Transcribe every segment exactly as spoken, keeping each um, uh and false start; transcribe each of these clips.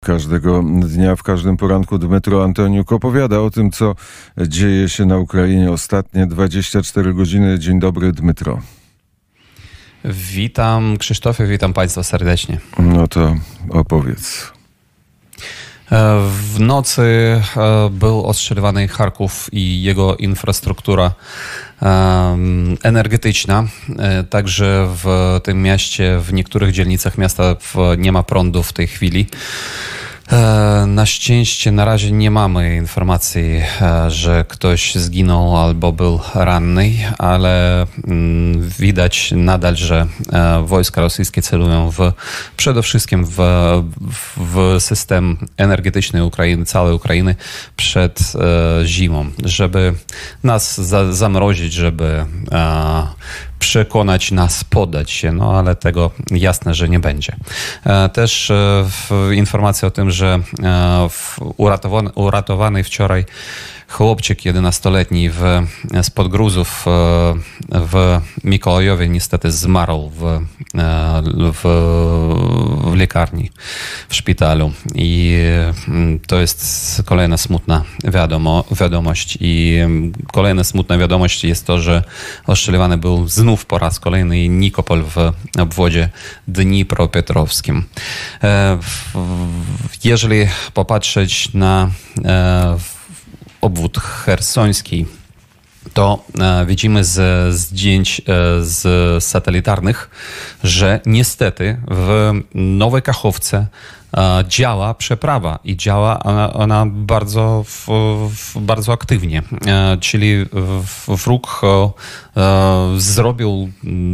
każdego dnia, w każdym poranku Dmytro Antoniuk opowiada o tym, co dzieje się na Ukrainie ostatnie dwadzieścia cztery godziny. Dzień dobry, Dmytro. Witam Krzysztofie, witam Państwa serdecznie. No to opowiedz. W nocy był ostrzeliwany Charków i jego infrastruktura energetyczna. Także w tym mieście, w niektórych dzielnicach miasta nie ma prądu w tej chwili. Na szczęście na razie nie mamy informacji, że ktoś zginął albo był ranny, ale widać nadal, że wojska rosyjskie celują w, przede wszystkim w, w system energetyczny Ukrainy, całej Ukrainy przed zimą, żeby nas za, zamrozić, żeby przekonać nas poddać się, no ale tego jasne, że nie będzie. Też informacja o tym, że uratowany, uratowany wczoraj chłopczyk jedenastoletni w, spod gruzów w Mikołajowie niestety zmarł w, w, w lekarni, w szpitalu. I to jest kolejna smutna wiadomo, wiadomość. I kolejna smutna wiadomość jest to, że ostrzeliwany był znów po raz kolejny Nikopol w obwodzie Dnipropetrowskim. Jeżeli popatrzeć na obwód chersoński, to e, widzimy z zdjęć e, z satelitarnych, że niestety w Nowej Kachowce e, działa przeprawa i działa ona, ona bardzo, w, w, bardzo aktywnie. E, czyli wróg e, zrobił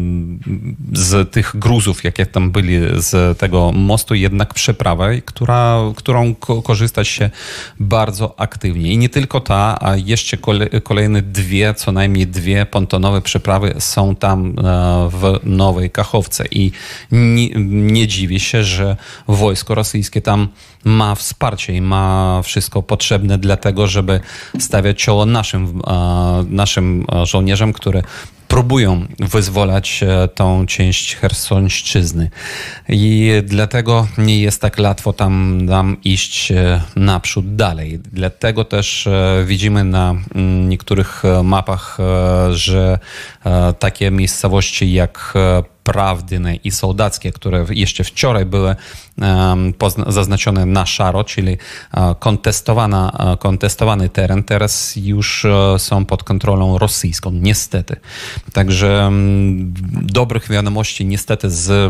z tych gruzów, jakie tam byli z tego mostu, jednak przeprawę, która, którą korzystać się bardzo aktywnie. I nie tylko ta, a jeszcze kolejne dwie, co najmniej dwie pontonowe przeprawy są tam w Nowej Kachowce. I nie, nie dziwię się, że wojsko rosyjskie tam ma wsparcie i ma wszystko potrzebne dla tego, żeby stawiać czoło naszym, naszym żołnierzom, które próbują wyzwalać tą część Chersońszczyzny. I dlatego nie jest tak łatwo tam nam iść naprzód dalej. Dlatego też widzimy na niektórych mapach, że takie miejscowości jak Prawdyne i Sołdackie, które jeszcze wczoraj były um, zaznaczone na szaro, czyli uh, kontestowana, uh, kontestowany teren, teraz już uh, są pod kontrolą rosyjską, niestety. Także um, dobrych wiadomości niestety z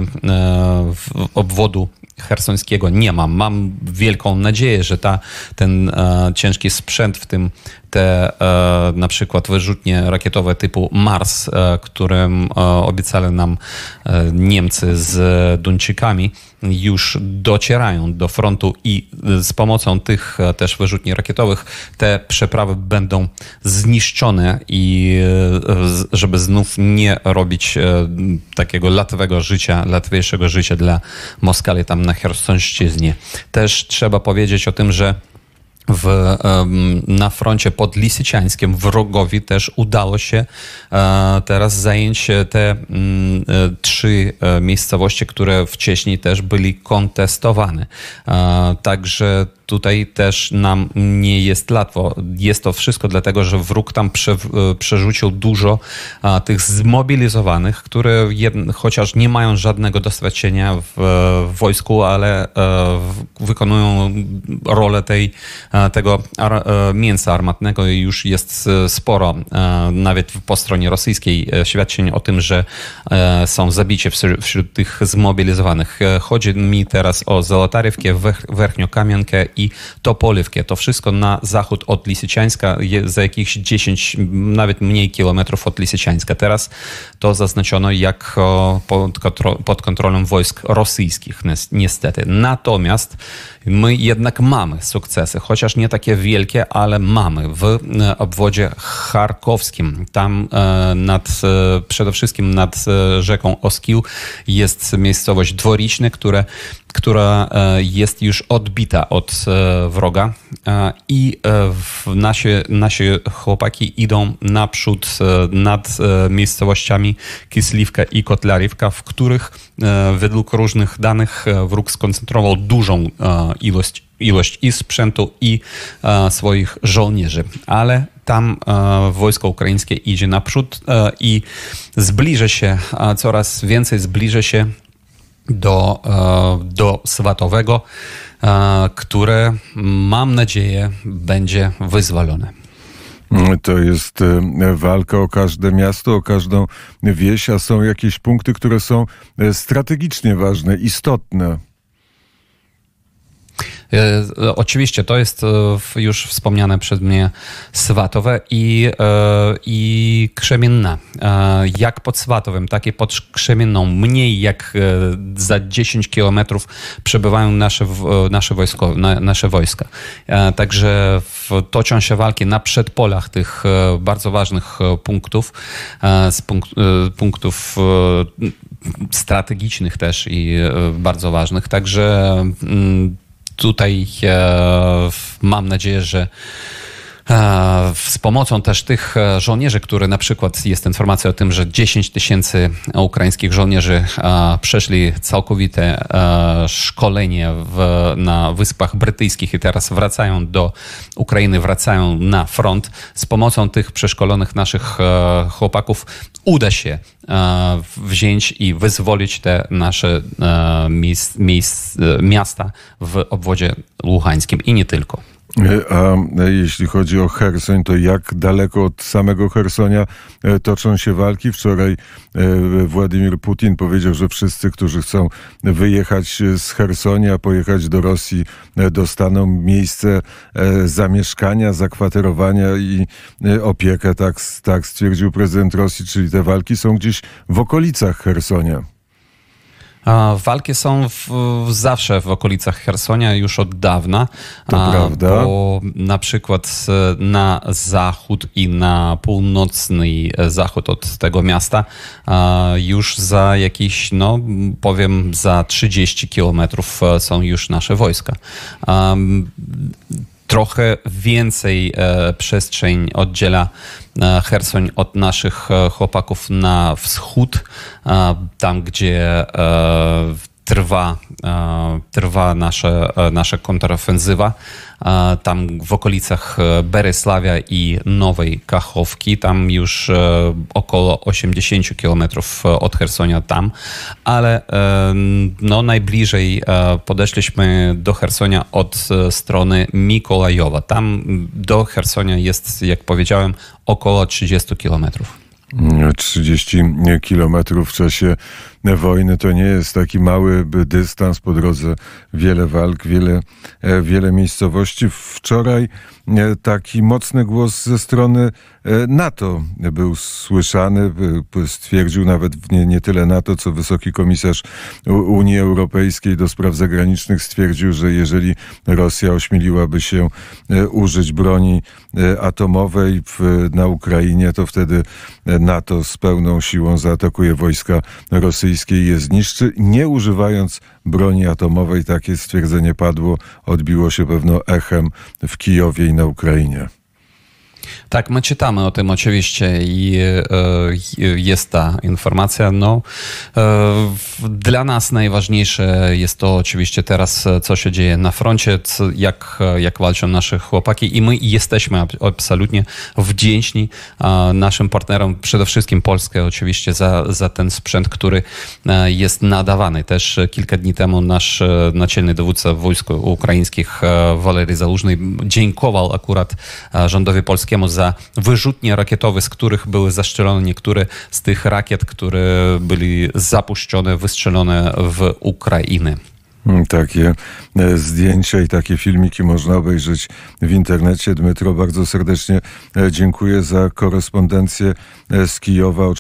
uh, obwodu chersońskiego nie mam. Mam wielką nadzieję, że ta, ten uh, ciężki sprzęt, w tym te uh, na przykład wyrzutnie rakietowe typu Mars, uh, którym uh, obiecali nam uh, Niemcy z Duńczykami, już docierają do frontu i z pomocą tych uh, też wyrzutni rakietowych te przeprawy będą zniszczone i uh, żeby znów nie robić uh, takiego łatwego życia, łatwiejszego życia dla Moskali tam na Chersońszczyźnie. Też trzeba powiedzieć o tym, że W, na froncie pod Lisyciańskiem wrogowi też udało się teraz zająć te trzy miejscowości, które wcześniej też byli kontestowane. Także tutaj też nam nie jest łatwo. Jest to wszystko dlatego, że wróg tam prze, przerzucił dużo a, tych zmobilizowanych, które jed, chociaż nie mają żadnego doświadczenia w, w wojsku, ale e, wykonują rolę tej, a, tego ar, e, mięsa armatnego i już jest sporo, e, nawet po stronie rosyjskiej, e, świadczeń o tym, że e, są zabici wśród, wśród tych zmobilizowanych. E, chodzi mi teraz o Zolotaryewkę, Werchniokamienkę i Topoliwkę. To wszystko na zachód od Lisyciańska, za jakichś dziesięć, nawet mniej kilometrów od Lisyciańska. Teraz to zaznaczono jak pod, pod kontrolą wojsk rosyjskich, niestety. Natomiast my jednak mamy sukcesy, chociaż chociaż nie takie wielkie, ale mamy w obwodzie charkowskim. Tam nad, przede wszystkim nad rzeką Oskił jest miejscowość Dworiczne, które która jest już odbita od wroga i nasi, nasi chłopaki idą naprzód nad miejscowościami Kisliwka i Kotlarivka, w których według różnych danych wróg skoncentrował dużą ilość, ilość i sprzętu, i swoich żołnierzy. Ale tam wojsko ukraińskie idzie naprzód i zbliża się, coraz więcej zbliża się do, do Swatowego, które, mam nadzieję, będzie wyzwolone. To jest walka o każde miasto, o każdą wieś, a są jakieś punkty, które są strategicznie ważne, istotne. Oczywiście to jest już wspomniane przez mnie Swatowe i, i Krzemienna. Jak pod Swatowem, tak i pod Krzemienną. Mniej jak za dziesięć kilometrów przebywają nasze, nasze, wojsko, nasze wojska. Także toczą się walki na przedpolach tych bardzo ważnych punktów, z punkt, punktów strategicznych też i bardzo ważnych. Także tutaj e, mam nadzieję, że e, z pomocą też tych żołnierzy, które na przykład jest informacja o tym, że dziesięć tysięcy ukraińskich żołnierzy e, przeszli całkowite e, szkolenie w, na Wyspach Brytyjskich i teraz wracają do Ukrainy, wracają na front. Z pomocą tych przeszkolonych naszych e, chłopaków uda się e, wziąć i wyzwolić te nasze e, miejsc, miejsc, miasta w obwodzie luhańskim i nie tylko. A jeśli chodzi o Cherson, to jak daleko od samego Chersonia toczą się walki? Wczoraj Władimir Putin powiedział, że wszyscy, którzy chcą wyjechać z Chersonia, pojechać do Rosji, dostaną miejsce zamieszkania, zakwaterowania i opiekę. Tak, tak stwierdził prezydent Rosji, czyli te walki są gdzieś w okolicach Chersonia. Walki są w, zawsze w okolicach Chersonia już od dawna. To a, prawda. Bo na przykład na zachód i na północny zachód od tego miasta już za jakieś, no powiem, za trzydzieści kilometrów są już nasze wojska. Trochę więcej e, przestrzeń oddziela e, Cherson od naszych e, chłopaków na wschód, e, tam gdzie e, trwa, e, trwa nasza, e, nasza kontrofensywa. E, tam w okolicach Berysławia i Nowej Kachowki, tam już e, około osiemdziesiąt kilometrów od Chersonia tam, ale e, no, najbliżej e, podeszliśmy do Chersonia od e, strony Mikołajowa. Tam do Chersonia jest, jak powiedziałem, około trzydzieści kilometrów. trzydzieści kilometrów w czasie wojny to nie jest taki mały dystans, po drodze wiele walk, wiele, wiele miejscowości. Wczoraj taki mocny głos ze strony NATO był słyszany. Stwierdził nawet nie, nie tyle NATO, co wysoki komisarz Unii Europejskiej do spraw zagranicznych stwierdził, że jeżeli Rosja ośmieliłaby się użyć broni atomowej w, na Ukrainie, to wtedy NATO z pełną siłą zaatakuje wojska rosyjskie i je zniszczy, nie używając broni atomowej. Takie stwierdzenie padło, odbiło się pewno echem w Kijowie i na Ukrainie. Tak, my czytamy o tym oczywiście i e, jest ta informacja. No, e, dla nas najważniejsze jest to oczywiście teraz, co się dzieje na froncie, co, jak, jak walczą nasze chłopaki i my jesteśmy absolutnie wdzięczni e, naszym partnerom, przede wszystkim Polskę oczywiście za, za ten sprzęt, który e, jest nadawany. Też kilka dni temu nasz e, naczelny dowódca wojsk ukraińskich e, Walery Załużny dziękował akurat e, rządowi polskiemu za wyrzutnie rakietowe, z których były zastrzelone niektóre z tych rakiet, które byli zapuszczone, wystrzelone w Ukrainę. Takie zdjęcia i takie filmiki można obejrzeć w internecie. Dmytro, bardzo serdecznie dziękuję za korespondencję z Kijowa.